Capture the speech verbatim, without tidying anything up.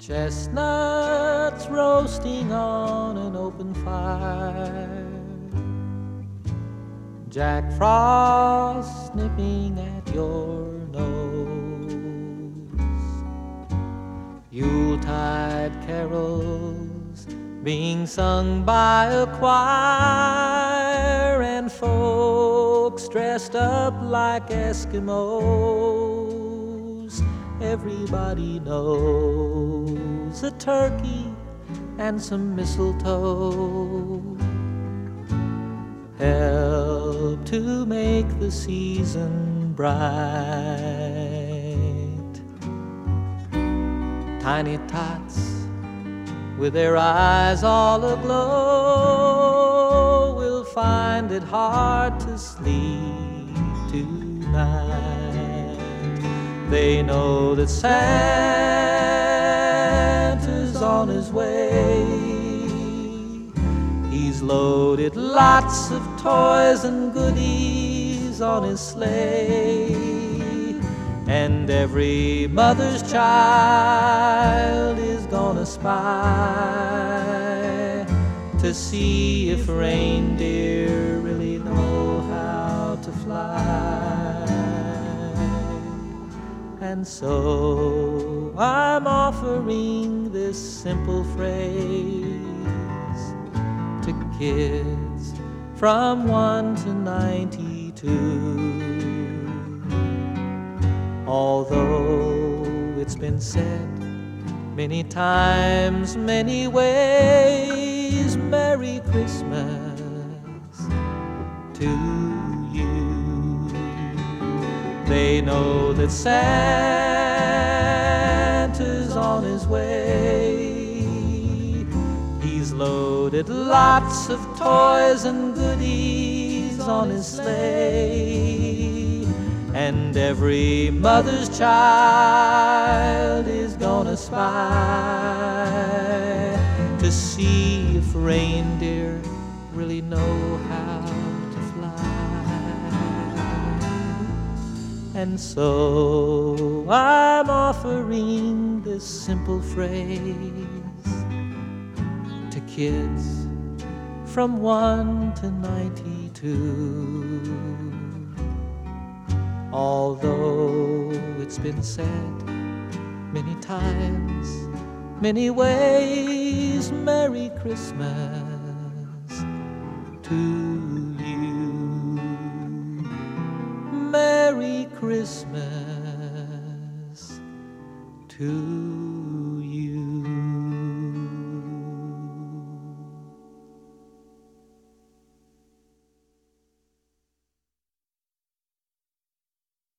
Chestnuts roasting on an open fire, Jack Frost nipping at your nose, Yuletide carols being sung by a choir, and folks dressed up like Eskimos. Everybody knows a turkey and some mistletoe help to make the season bright. Tiny tots with their eyes all aglow will find it hard to sleep tonight. They know that Santa's on his way. He's loaded lots of toys and goodies on his sleigh, and every mother's child is gonna spy to see if reindeer really know how to fly. And so I'm offering this simple phrase to kids from one to ninety-two. Although it's been said many times, many ways, Merry Christmas to you. They know that Santa's on his way. He's loaded lots of toys and goodies on his sleigh, and every mother's child is gonna spy to see if reindeer really know how to fly. And so I'm offering this simple phrase to kids from one to ninety-two. Although it's been said many times, many ways, Merry Christmas to you. Merry Christmas to you.